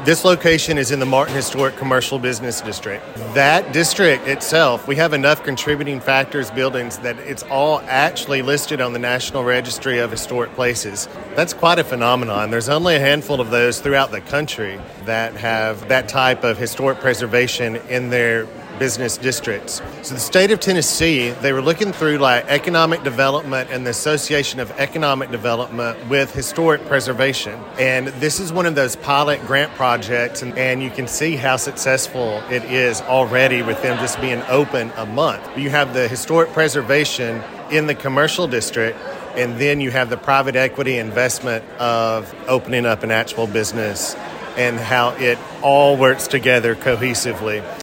This location is in the Martin Historic Commercial Business District. That district itself, we have enough contributing factors buildings that it's all actually listed on the National Registry of Historic Places. That's quite a phenomenon. There's only a handful of those throughout the country that have that type of historic preservation in their business districts. So the state of Tennessee, they were looking through like economic development and the association of economic development with historic preservation. And this is one of those pilot grant projects, and you can see how successful it is already with them just being open a month. You have the historic preservation in the commercial district, and then you have the private equity investment of opening up an actual business and how it all works together cohesively.